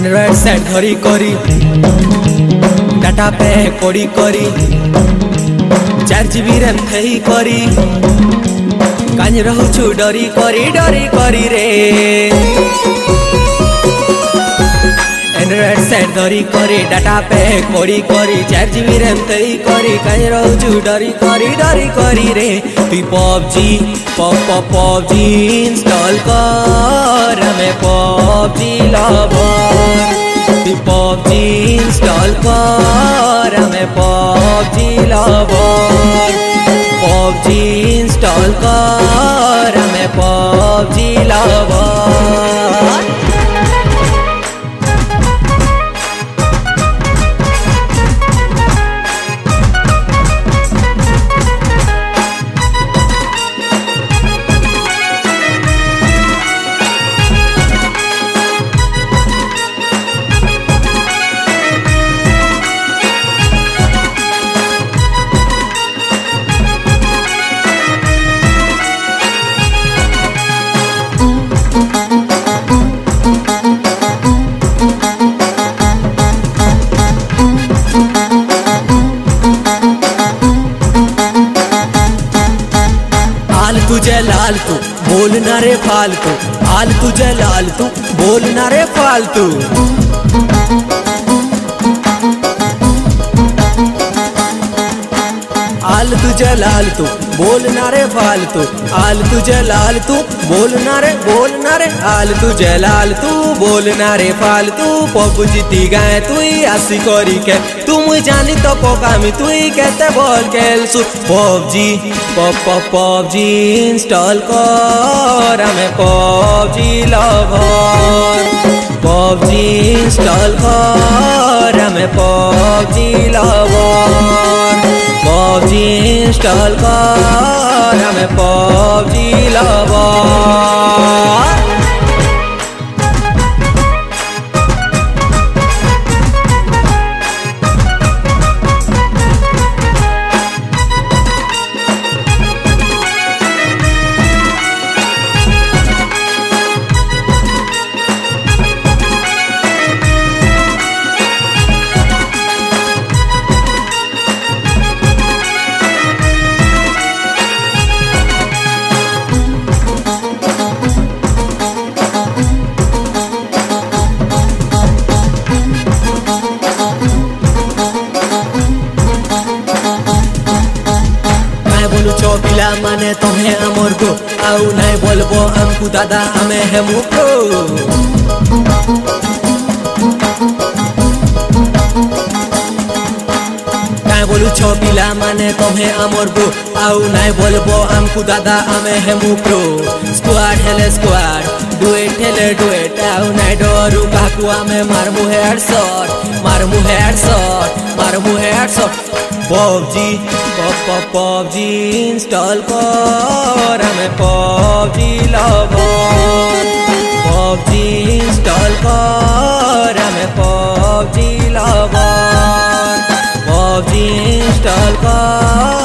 Android set धरी करी data pack करी करी 4 GB रैम थई करी काज रहूछु डरी करी रे एंड्रॉइड सेट धरी करी डाटा पैक करी करी 4 GB रैम थई करी काज रहूछु डरी करी रे तू पबजी इंस्टॉल कर हमें पबजी लवर तू पबजी इंस्टॉल कर हमें पबजी लवर पबजी इंस्टॉल कर हमें पबजी लवर तुझे लाल तू बोलना रे फालतू आल तुझे लाल तू बोलना रे फालतू आल तुझे लाल तू बोलना रे फालतू आल तुझे लाल तू बोलना रे आल तुझे लाल तू बोलना रे फालतू पबजी गाए तु आसी करी के तुम जानी तो पकामी तु कहते बोल खेलसु पबजी इंस्टॉल कर हमें पबजी लवर पबजी इंस्टॉल कर हमें पबजी लवर पबजी इंस्टॉल कर हमें पबजी लवर पिला माने तुम्हें अमर गो आउ नहीं बोलबो हमकु दादा हमें है मुको काय बोलू छो पिला माने तुम्हें अमर गो आउ नहीं बोलबो हमकु दादा हमें है मुको स्क्वाड हेले स्क्वाड डुएट हेले डुएट आउ नहीं डरू काकू हमें मारमु हेडशॉट पबजी इंस्टॉल कर हमें पबजी लवर पबजी इंस्टॉल कर हमें पबजी लवर पबजी इंस्टॉल कर